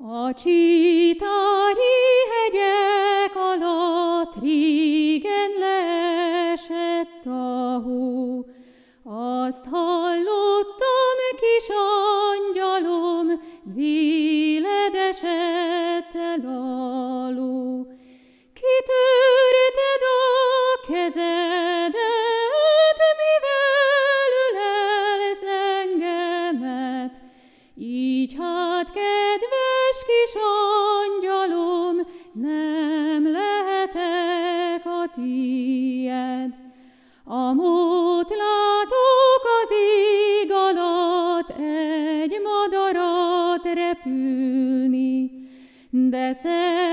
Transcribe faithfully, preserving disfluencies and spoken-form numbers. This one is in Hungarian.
A csitári hegyek alatt régen leesett a hó. Azt hallottam, kis angyalom, véled esett el a ló. Kitörted a kezedet, mivel ölelsz engemet, így hát, kedves kis angyalom, nem lehetek a tied. Amott látok az ég alatt egy madarat repülni, de